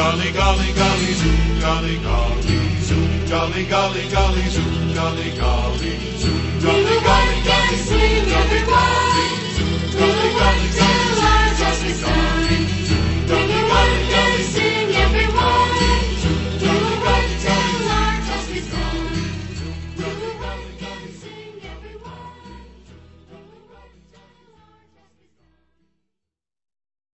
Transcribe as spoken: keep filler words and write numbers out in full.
golly, golly, golly, zoom, golly, golly, zoom, golly, golly, golly, zoom, golly, golly, zoom, golly, golly, golly, zoom, golly, golly, zoom, golly, golly, golly.